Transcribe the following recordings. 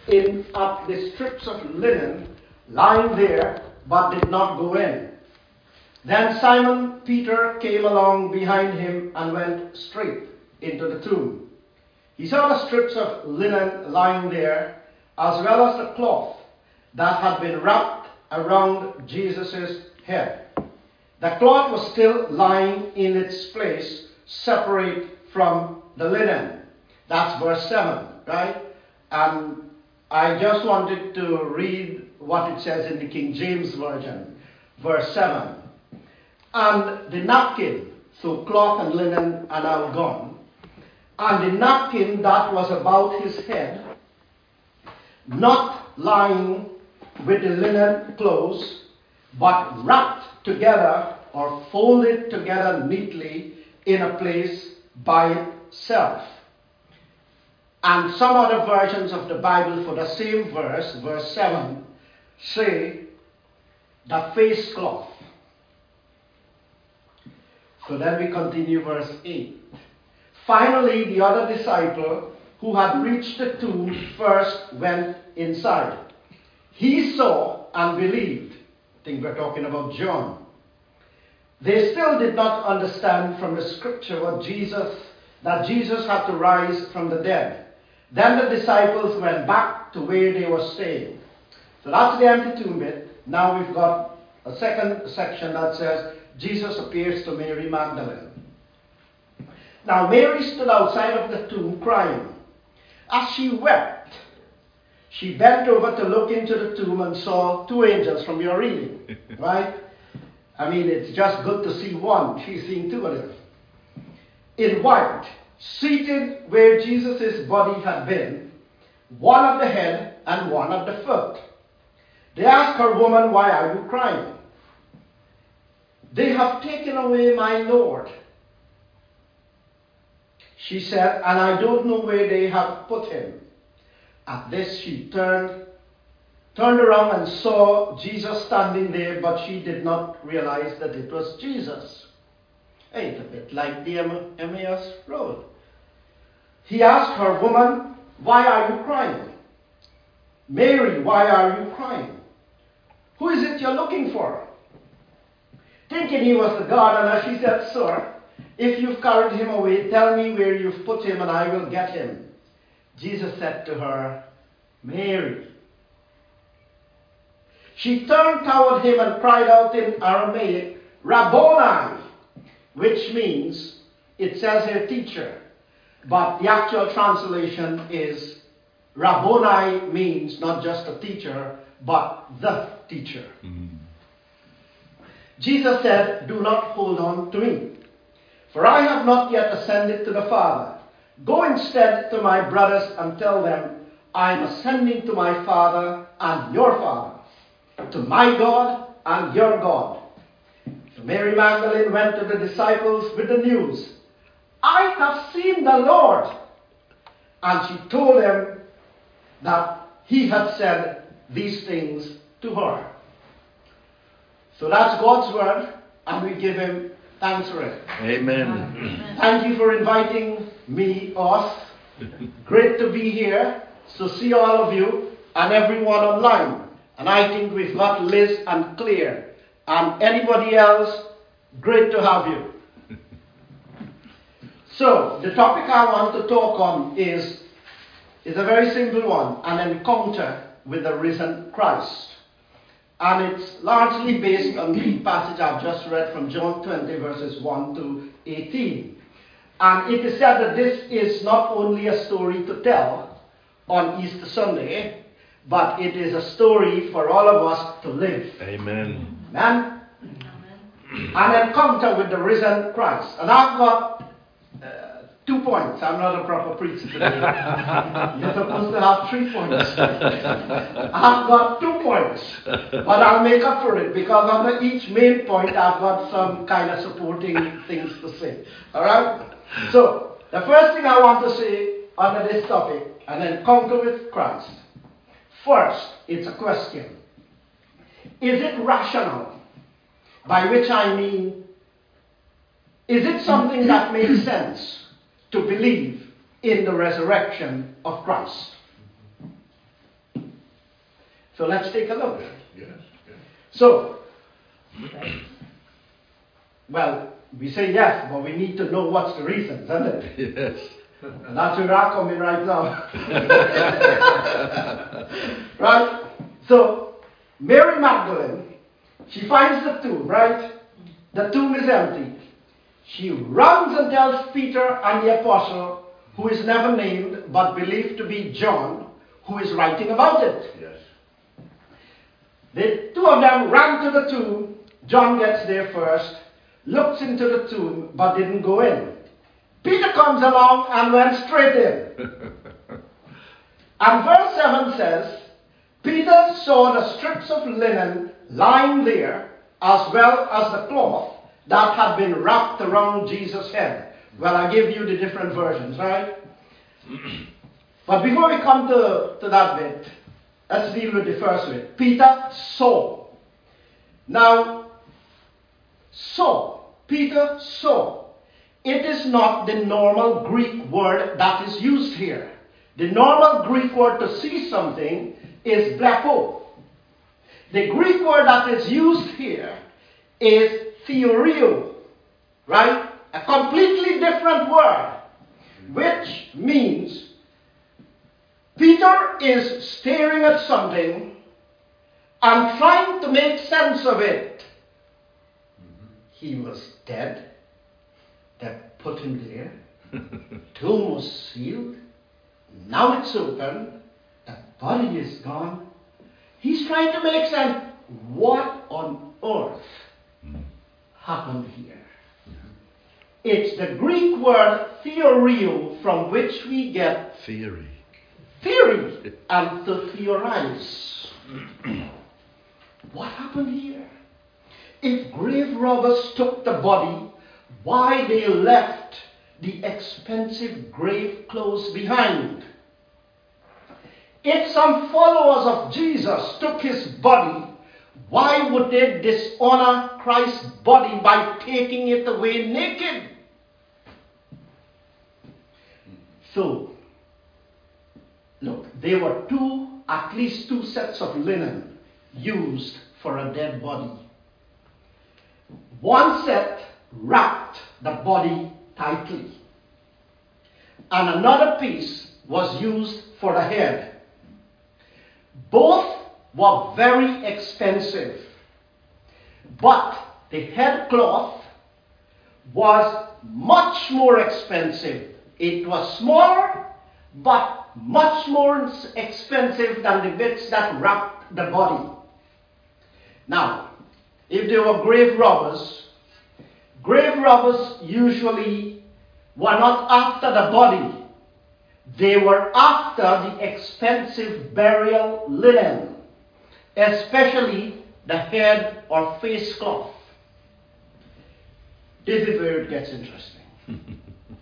in at the strips of linen lying there, but did not go in. Then Simon Peter came along behind him and went straight into the tomb. He saw the strips of linen lying there, as well as the cloth that had been wrapped around Jesus' head. The cloth was still lying in its place, separate from the linen. That's verse 7, right? And I just wanted to read what it says in the King James Version, verse 7. And the napkin, so cloth and linen are now gone, and the napkin that was about his head, not lying with the linen clothes, but wrapped together or folded together neatly in a place by itself. And some other versions of the Bible for the same verse, verse 7, say the face cloth. So then we continue verse 8. Finally, the other disciple who had reached the tomb first went inside. He saw and believed. I think we're talking about John. They still did not understand from the scripture that Jesus had to rise from the dead. Then the disciples went back to where they were staying. So that's the empty tomb bit. Now we've got a second section that says, Jesus appears to Mary Magdalene. Now Mary stood outside of the tomb crying. As she wept, she bent over to look into the tomb and saw two angels from your reading. Right? I mean, it's just good to see one. She's seeing two of them. In white, seated where Jesus' body had been, one at the head and one at the foot. They asked her, "Woman, why are you crying?" "They have taken away my Lord," she said, "and I don't know where they have put him." At this she turned around and saw Jesus standing there, but she did not realize that it was Jesus. Hey, it's a bit like the Emmaus Road. He asked her, "Woman, why are you crying?" "Mary, why are you crying? Who is it you're looking for?" Thinking he was the gardener, she said, "Sir, if you've carried him away, tell me where you've put him and I will get him." Jesus said to her, "Mary." She turned toward him and cried out in Aramaic, "Rabboni," which means, it says here teacher, but the actual translation is Rabboni means not just a teacher, but the teacher. Mm-hmm. Jesus said, "Do not hold on to me, for I have not yet ascended to the Father. Go instead to my brothers and tell them, I am ascending to my Father and your Father, to my God and your God." So Mary Magdalene went to the disciples with the news, "I have seen the Lord." And she told them that he had said these things to her. So that's God's word, and we give him thanks for it. Amen. Thank you for inviting us. Great to be here. So see all of you and everyone online. And I think we've got Liz and Claire. And anybody else, great to have you. So the topic I want to talk on is a very simple one, an encounter with the risen Christ. And it's largely based on the passage I've just read from John 20 verses 1 to 18. And it is said that this is not only a story to tell on Easter Sunday, but it is a story for all of us to live. Amen. Amen? An encounter with the risen Christ. And I've got 2 points. I'm not a proper preacher today. You're supposed to have 3 points. I've got 2 points. But I'll make up for it because under each main point I've got some kind of supporting things to say. Alright? So, the first thing I want to say under this topic, an encounter with Christ. First, it's a question. Is it rational? By which I mean, is it something that makes sense to believe in the resurrection of Christ? So let's take a look. Yes. So, well, we say yes, but we need to know what's the reason, isn't it? Yes. And that's where I come in right now. Right? So, Mary Magdalene, she finds the tomb, right? The tomb is empty. She runs and tells Peter and the apostle, who is never named but believed to be John, who is writing about it. Yes. The two of them ran to the tomb. John gets there first, looks into the tomb, but didn't go in. Peter comes along and went straight in. And verse 7 says, Peter saw the strips of linen lying there, as well as the cloth that had been wrapped around Jesus' head. Well, I give you the different versions, right? But before we come to that bit, let's deal with the first bit. Peter saw. Now, Peter saw. It is not the normal Greek word that is used here. The normal Greek word to see something is blepo. The Greek word that is used here is theorio, right? A completely different word, which means Peter is staring at something and trying to make sense of it. He was dead. They put him there. Tomb was sealed. Now it's open. The body is gone. He's trying to make sense. What on earth happened here? It's the Greek word theorio, from which we get Theory. theory and to theorize. What happened here? If grave robbers took the body, why they left the expensive grave clothes behind? If some followers of Jesus took his body, why would they dishonor Christ's body by taking it away naked? So, look, there were at least two sets of linen used for a dead body. One set wrapped the body tightly, and another piece was used for the head. Both were very expensive, but the head cloth was much more expensive. It was smaller, but much more expensive than the bits that wrapped the body. Now, if they were grave robbers usually were not after the body. They were after the expensive burial linen, especially the head or face cloth. This is where it gets interesting.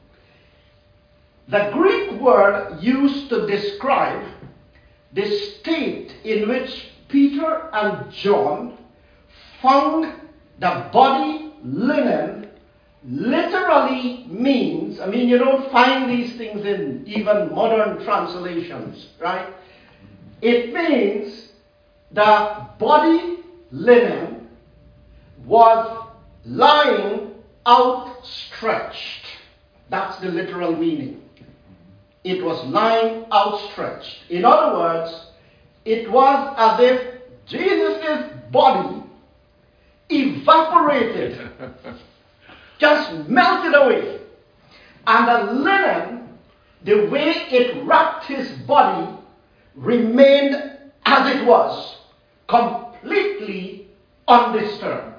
The Greek word used to describe the state in which Peter and John found the body linen literally means, you don't find these things in even modern translations, right? It means the body linen was lying outstretched. That's the literal meaning. It was lying outstretched. In other words, it was as if Jesus' body evaporated, just melted away. And the linen, the way it wrapped his body, remained as it was, completely undisturbed.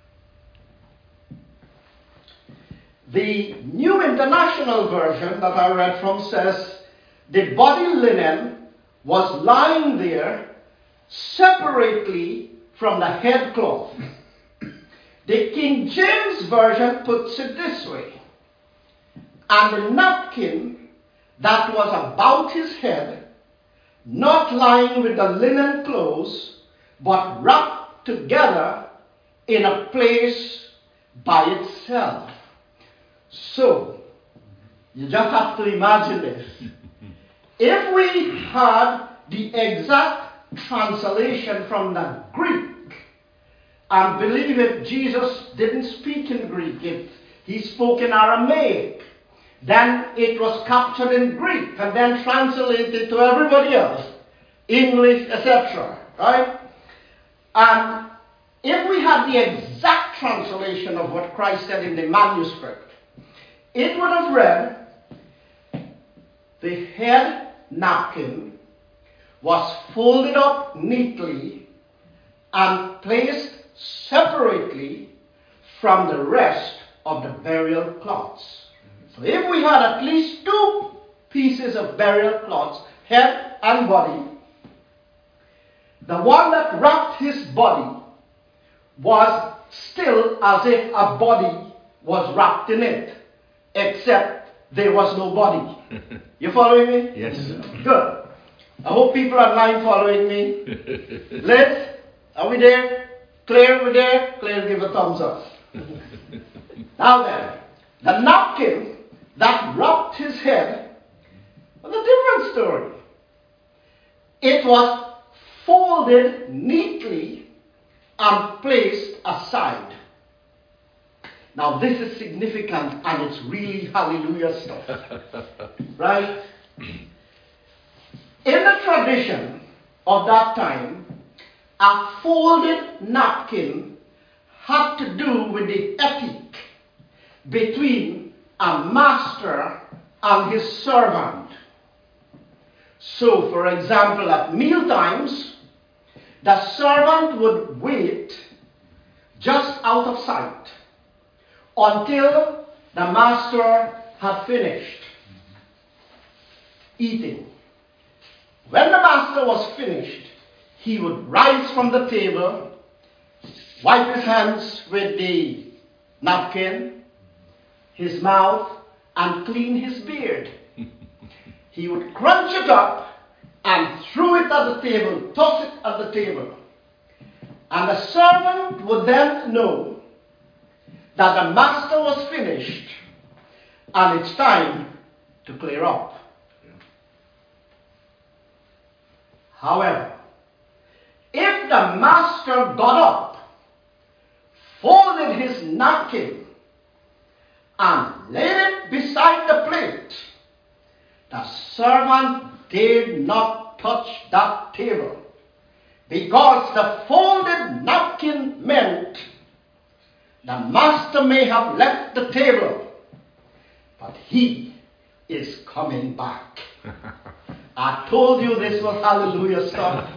The New International Version that I read from says the body linen was lying there separately from the head cloth. The King James Version puts it this way: and the napkin that was about his head, not lying with the linen clothes, but wrapped together in a place by itself. So, you just have to imagine this. If we had the exact translation from the Greek. And believe it, Jesus didn't speak in Greek. He spoke in Aramaic. Then it was captured in Greek and then translated to everybody else, English, etc. Right? And if we had the exact translation of what Christ said in the manuscript, it would have read, the head napkin was folded up neatly and placed separately from the rest of the burial cloths. So if we had at least two pieces of burial cloths, head and body, the one that wrapped his body was still as if a body was wrapped in it, except there was no body. You following me? Yes. Good. I hope people online following me. Liz, are we there? Claire, we there? Claire, give a thumbs up. Now then, the napkin that wrapped his head was a different story. It was folded neatly and placed aside. Now this is significant and it's really hallelujah stuff. Right? In the tradition of that time, a folded napkin had to do with the ethic between a master and his servant. So, for example, at meal times, the servant would wait just out of sight until the master had finished eating. When the master was finished, he would rise from the table, wipe his hands with the napkin, his mouth, and clean his beard. He would crunch it up and throw it at the table, toss it at the table. And the servant would then know that the master was finished and it's time to clear up. However, if the master got up, folded his napkin, and laid it beside the plate, the servant did not touch that table, because the folded napkin meant the master may have left the table, but he is coming back. I told you this was hallelujah stuff.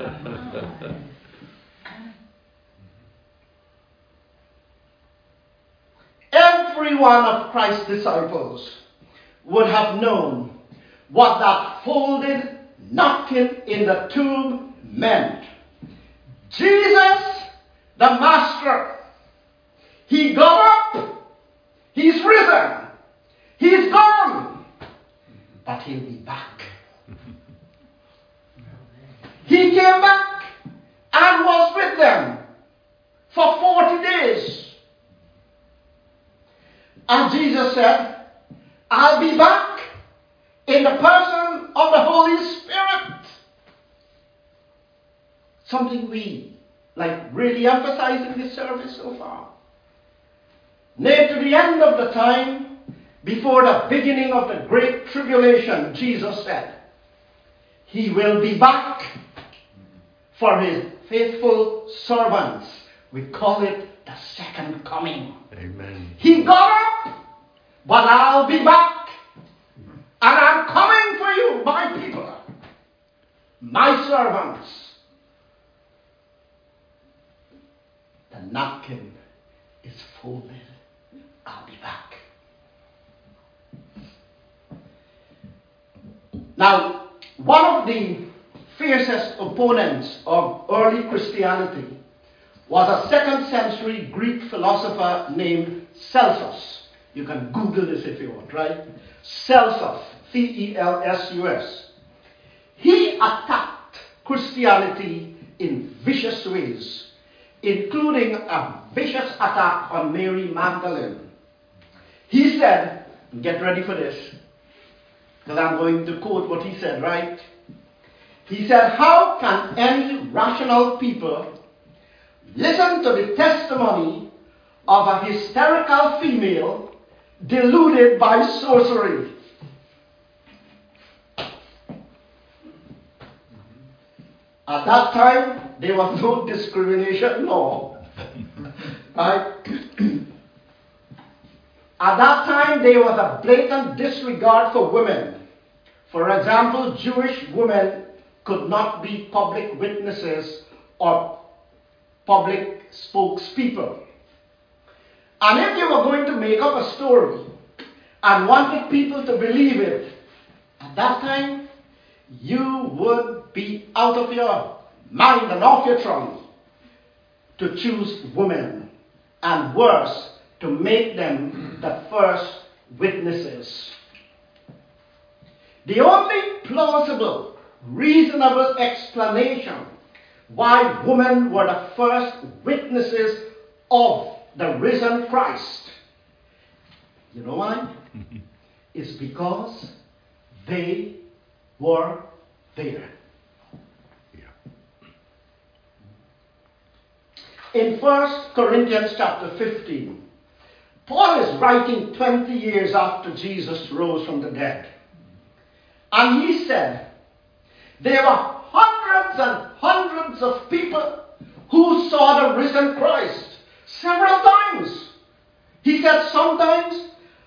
Every one of Christ's disciples would have known what that folded napkin in the tomb meant. Jesus, the Master, he got up, he's risen, he's gone, but he'll be back. He came back and was with them for 40 days. And Jesus said, I'll be back in the person of the Holy Spirit. Something we really emphasize in this service so far. Near to the end of the time, before the beginning of the great tribulation, Jesus said, he will be back for his faithful servants. We call it the second coming. Amen. He got up, but I'll be back. And I'm coming for you, my people, my servants. The napkin is folded. I'll be back. Now, one of the fiercest opponents of early Christianity was a 2nd century Greek philosopher named Celsus. You can Google this if you want, right? Celsus, C-E-L-S-U-S. He attacked Christianity in vicious ways, including a vicious attack on Mary Magdalene. He said, get ready for this, because I'm going to quote what he said, right? He said, how can any rational people listen to the testimony of a hysterical female deluded by sorcery? At that time, there was no discrimination law. Right? At that time, there was a blatant disregard for women. For example, Jewish women could not be public witnesses or public spokespeople. And if you were going to make up a story and wanted people to believe it, at that time, you would be out of your mind and off your trolley to choose women, and worse, to make them the first witnesses. The only plausible, reasonable explanation why women were the first witnesses of the risen Christ, you know why? It's because they were there. In 1 Corinthians chapter 15, Paul is writing 20 years after Jesus rose from the dead. And he said, there were hundreds and hundreds of people who saw the risen Christ several times. He said sometimes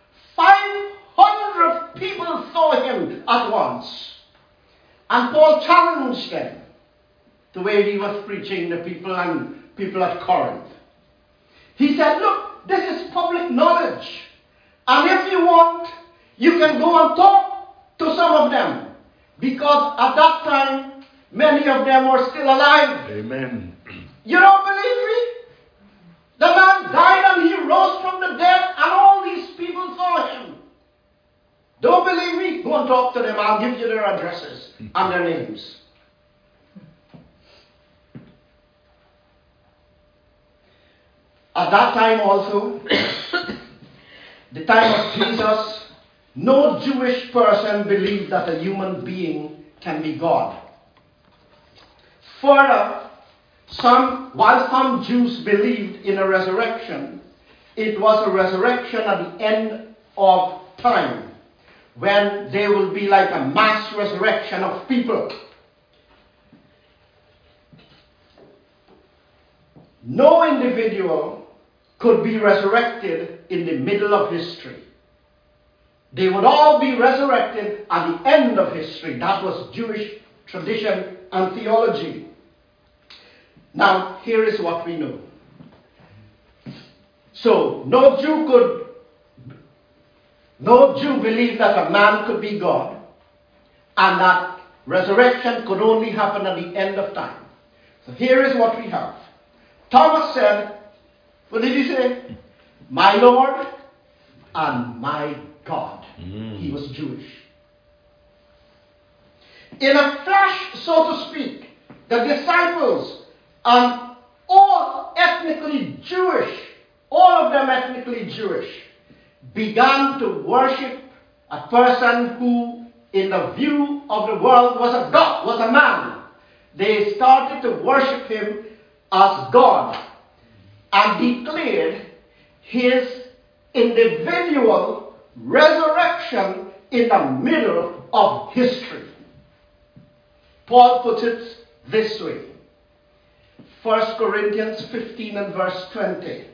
500 people saw him at once. And Paul challenged them the way he was preaching the people and people at Corinth. He said, look, this is public knowledge. And if you want, you can go and talk to some of them. Because at that time, many of them were still alive. Amen. You don't believe me? The man died and he rose from the dead and all these people saw him. Don't believe me? Go and talk to them. I'll give you their addresses and their names. At that time also, the time of Jesus, no Jewish person believed that a human being can be God. Further, while some Jews believed in a resurrection, it was a resurrection at the end of time, when there will be like a mass resurrection of people. No individual could be resurrected in the middle of history. They would all be resurrected at the end of history. That was Jewish tradition and theology. Now, here is what we know. So, no Jew believed that a man could be God, and that resurrection could only happen at the end of time. So here is what we have. Thomas said, what did he say? My Lord and my God. He was Jewish. In a flash, so to speak, the disciples, all ethnically Jewish, all of them ethnically Jewish, began to worship a person who, in the view of the world, was a God, was a man. They started to worship him as God and declared his individual resurrection in the middle of history. Paul puts it this way. 1 Corinthians 15 and verse 20.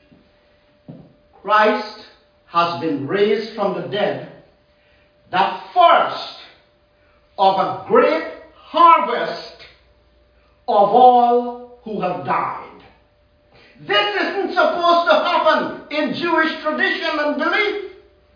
Christ has been raised from the dead, the first of a great harvest of all who have died. This isn't supposed to happen in Jewish tradition and belief.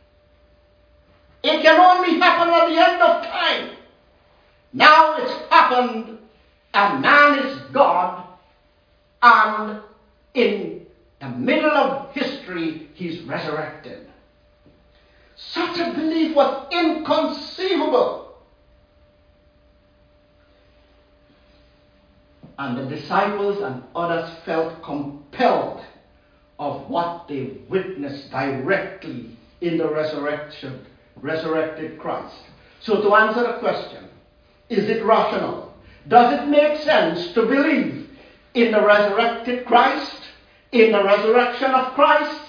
It can only happen at the end of time. Now it's happened, and man is God, and in the middle of history, he's resurrected. Such a belief was inconceivable. And the disciples and others felt compelled of what they witnessed directly in the resurrected Christ. So to answer the question, is it rational? Does it make sense to believe in the resurrected Christ? In the resurrection of Christ?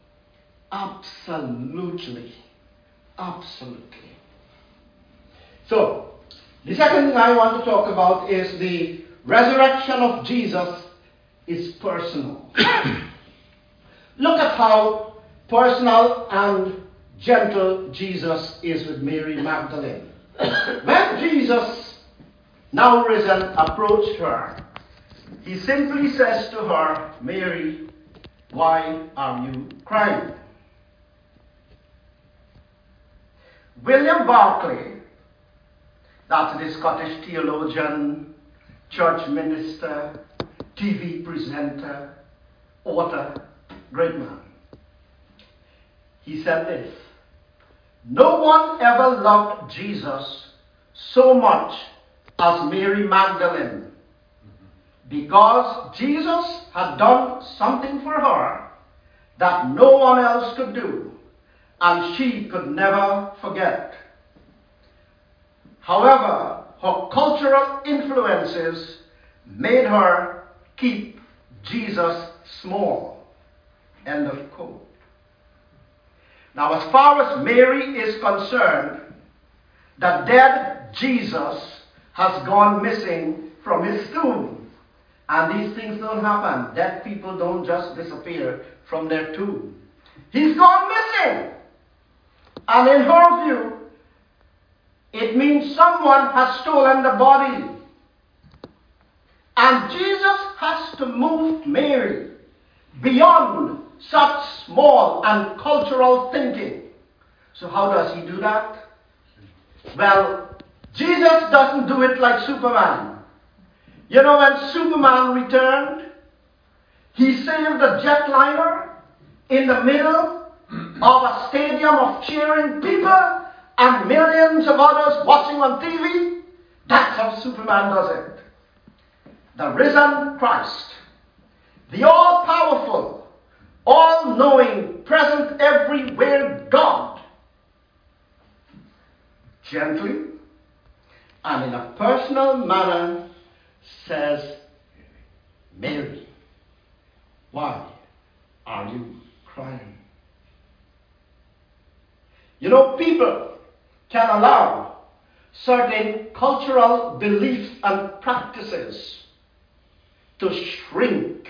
Absolutely. Absolutely. So, the second thing I want to talk about is the resurrection of Jesus is personal. Look at how personal and gentle Jesus is with Mary Magdalene. When Jesus, now risen, approached her, he simply says to her, Mary, why are you crying? William Barclay, that's the Scottish theologian, church minister, TV presenter, author, great man. He said this: no one ever loved Jesus so much as Mary Magdalene, because Jesus had done something for her that no one else could do, and she could never forget. However, her cultural influences made her keep Jesus small. End of quote. Now, as far as Mary is concerned, the dead Jesus has gone missing from his tomb. And these things don't happen. Dead people don't just disappear from their tomb. He's gone missing. And in her view, it means someone has stolen the body. And Jesus has to move Mary beyond such small and cultural thinking. So how does he do that? Well, Jesus doesn't do it like Superman. You know, when Superman returned, he saved a jetliner in the middle of a stadium of cheering people and millions of others watching on TV. That's how Superman does it. The risen Christ, the all-powerful, all-knowing, present everywhere God, gently and in a personal manner says, Mary, why are you crying? You know, people can allow certain cultural beliefs and practices to shrink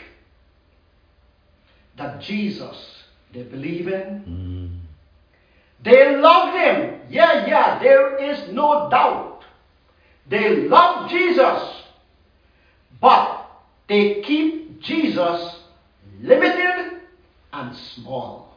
that Jesus they believe in. They love him. Yeah, there is no doubt. They love Jesus. But they keep Jesus limited and small.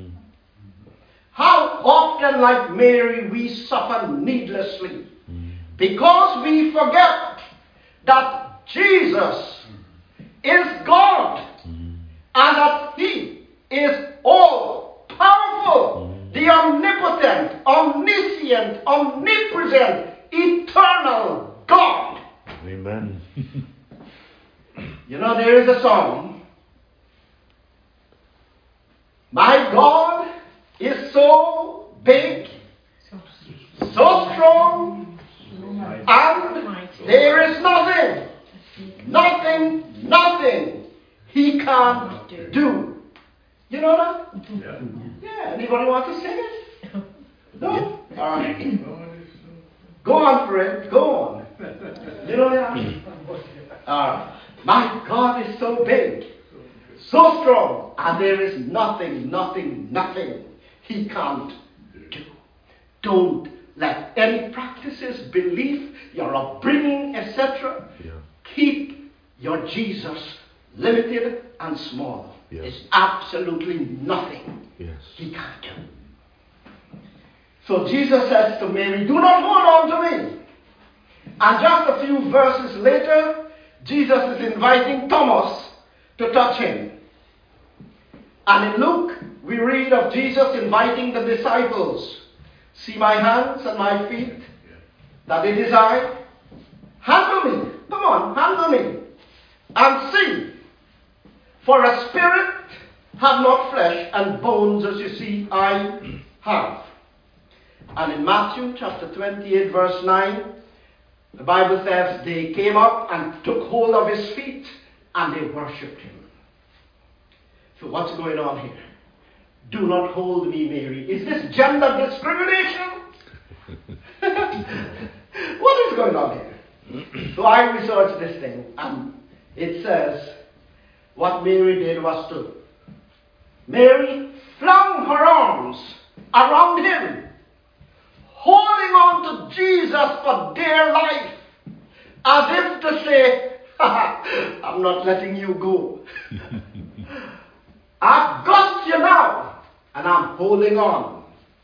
How often, like Mary, we suffer needlessly because we forget that Jesus is God and that he is all powerful, the omnipotent, omniscient, omnipresent, eternal God. Amen. You know, there is a song. My God is so big, so strong, and there is nothing he can't do. You know that? Yeah. Anybody want to sing it? No? All right. Go on, Fred. Go on. You know that? My God is so big, so strong, and there is nothing he can't do. Don't let any practices, belief, your upbringing, etc. keep your Jesus limited and small. There's absolutely nothing he can't do. So Jesus says to Mary, do not hold on to me. And just a few verses later, Jesus is inviting Thomas to touch him. And in Luke, we read of Jesus inviting the disciples. See my hands and my feet, that it is I. Handle me. Come on, handle me. And see. For a spirit have not flesh and bones as you see I have. And in Matthew chapter 28 verse 9, The Bible says they came up and took hold of his feet and they worshipped him. So what's going on here? Do not hold me, Mary. Is this gender discrimination? What is going on here? So I researched this thing, and it says what Mary did was to Mary flung her arms around him, holding on to Jesus for dear life, as if to say, I'm not letting you go. I've got you now, and I'm holding on.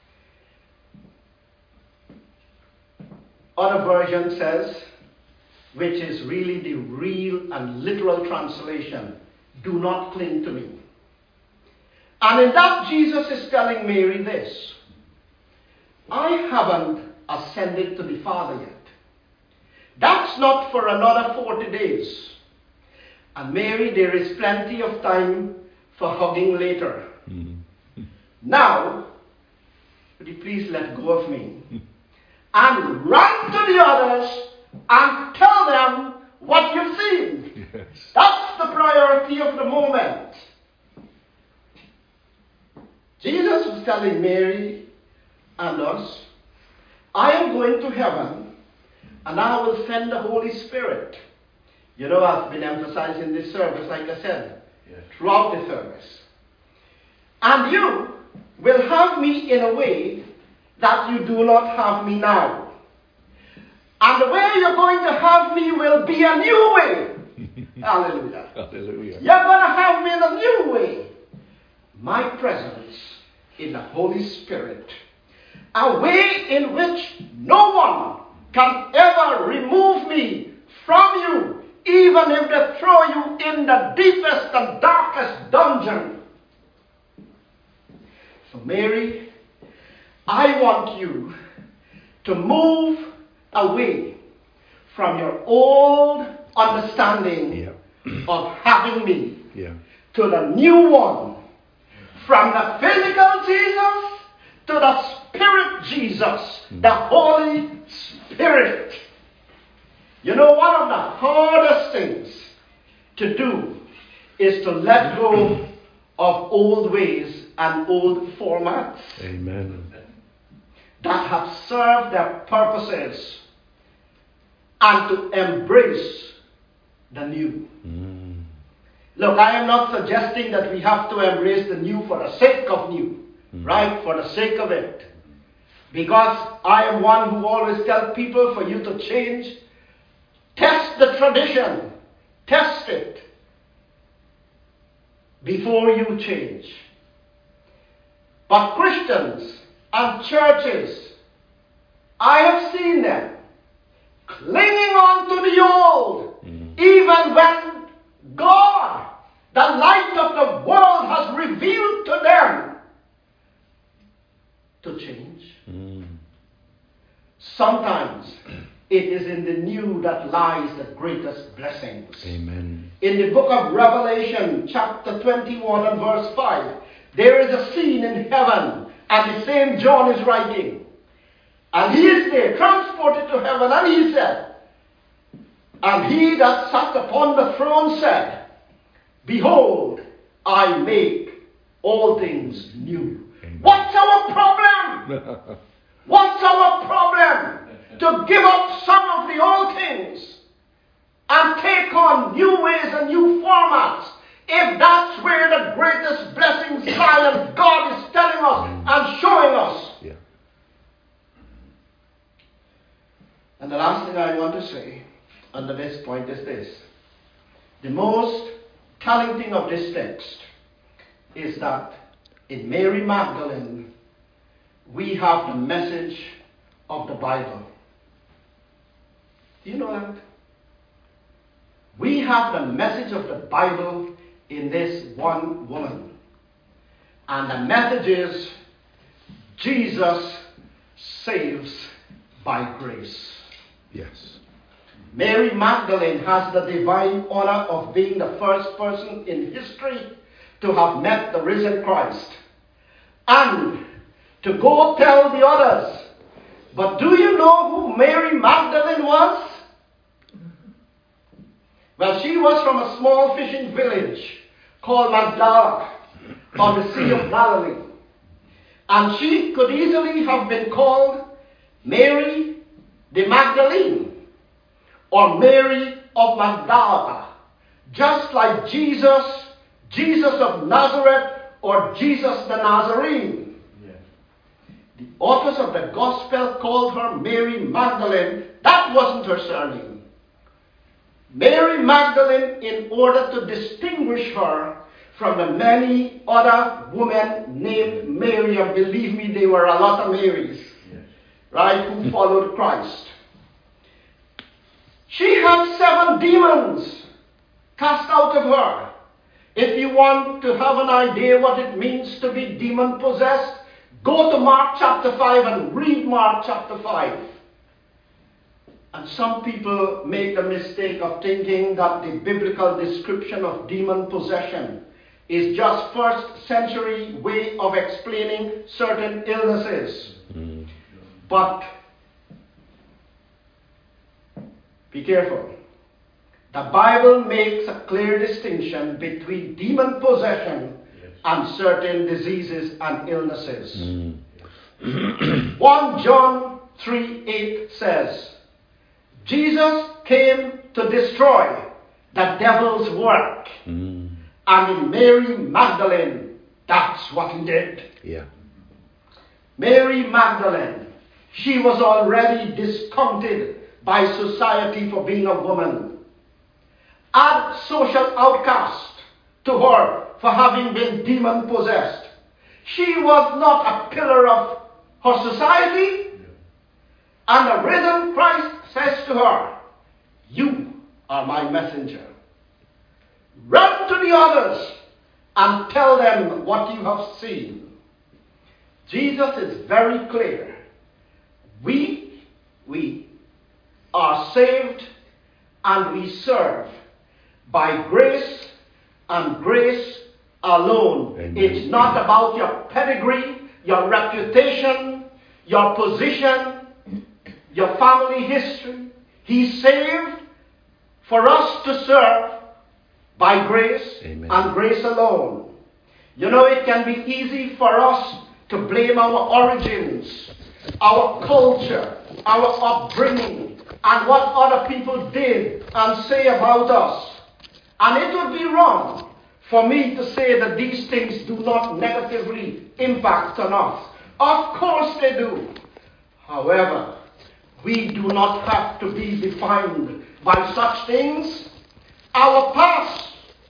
Other version says, which is really the real and literal translation, do not cling to me. And in that, Jesus is telling Mary this: I haven't ascended to the Father yet. That's not for another 40 days. And Mary, there is plenty of time for hugging later. Now, would you please let go of me and run to the others and tell them what you've seen. Yes. That's the priority of the moment. Jesus was telling Mary and us, I am going to heaven and I will send the Holy Spirit. You know, I've been emphasizing this service, like I said, throughout the service. And you will have me in a way that you do not have me now. And the way you're going to have me will be a new way. Hallelujah. Hallelujah. You're going to have me in a new way. My presence in the Holy Spirit. A way in which no one can ever remove me from you, even if they throw you in the deepest and darkest dungeon. So Mary, I want you to move away from your old understanding of having me to the new one. From the physical Jesus to the Spirit Jesus, the Holy Spirit. You know, one of the hardest things to do is to let go of old ways and old formats. Amen. That have served their purposes, and to embrace the new. Look, I am not suggesting that we have to embrace the new for the sake of new, right? For the sake of it. Because I am one who always tells people, for you to change, test the tradition. Test it before you change. But Christians and churches, I have seen them clinging on to the old, even when God, the light of the world, has revealed to them to change. Sometimes it is in the new that lies the greatest blessings. Amen. In the book of Revelation, chapter 21 and verse 5, there is a scene in heaven, and the same John is writing. And he is there, transported to heaven, and he said, and he that sat upon the throne said, behold, I make all things new. Amen. What's our problem? What's our problem? To give up some of the old things and take on new ways and new formats. If that's where the greatest blessings lie, and God is telling us and showing us. Yeah. And the last thing I want to say under this point is this. The most telling thing of this text is that in Mary Magdalene, we have the message of the Bible. Do you know that? We have the message of the Bible in this one woman. And the message is, Jesus saves by grace. Yes. Mary Magdalene has the divine honor of being the first person in history to have met the risen Christ. And to go tell the others. But do you know who Mary Magdalene was? Well, she was from a small fishing village called Magdala on the Sea of Galilee. And she could easily have been called Mary the Magdalene or Mary of Magdala, just like Jesus of Nazareth or Jesus the Nazarene. Yeah. The authors of the Gospel called her Mary Magdalene. That wasn't her surname. Mary Magdalene, in order to distinguish her from the many other women named Mary, and believe me, there were a lot of Marys, yes, right, who followed Christ. She had 7 demons cast out of her. If you want to have an idea what it means to be demon-possessed, go to Mark chapter 5 and read Mark chapter 5. And some people make the mistake of thinking that the biblical description of demon possession is just first century way of explaining certain illnesses. Mm. But be careful. The Bible makes a clear distinction between demon possession, yes, and certain diseases and illnesses. Mm. 1 John 3:8 says, Jesus came to destroy the devil's work. Mm. And in Mary Magdalene, that's what he did. Yeah. Mary Magdalene, she was already discounted by society for being a woman. Add social outcast to her for having been demon-possessed. She was not a pillar of her society. And the risen Christ says to her, you are my messenger. Run to the others and tell them what you have seen. Jesus is very clear. We are saved and we serve by grace and grace alone. Amen. It's not about your pedigree, your reputation, your position, your family history. He saved for us to serve by grace. Amen. And grace alone. You know, it can be easy for us to blame our origins, our culture, our upbringing, and what other people did and say about us. And it would be wrong for me to say that these things do not negatively impact on us. Of course they do. However, we do not have to be defined by such things. Our past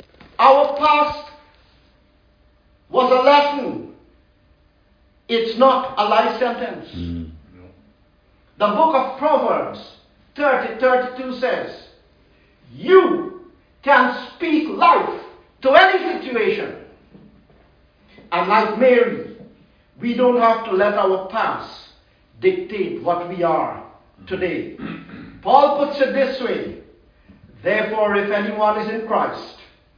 was a lesson. It's not a life sentence. Mm. No. The book of Proverbs 30:32 says, you can speak life to any situation. And like Mary, we don't have to let our past dictate what we are today. Paul puts it this way, therefore if anyone is in Christ,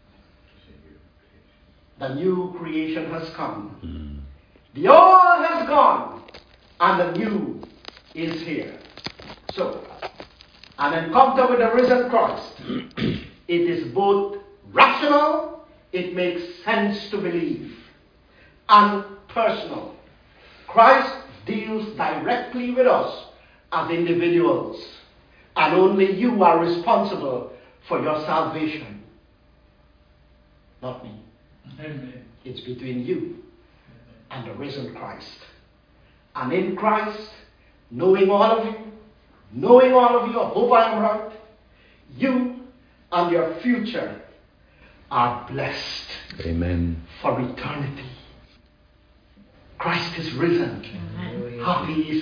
the new creation has come. The old has gone, and the new is here. So, an encounter with the risen Christ, it is both rational, it makes sense to believe, and personal. Christ deals directly with us as individuals, and only you are responsible for your salvation. Not me. Amen. It's between you and the risen Christ. And in Christ, knowing all of you, I hope I am right, you and your future are blessed. Amen. For eternity. Christ is risen. Amen. Happy is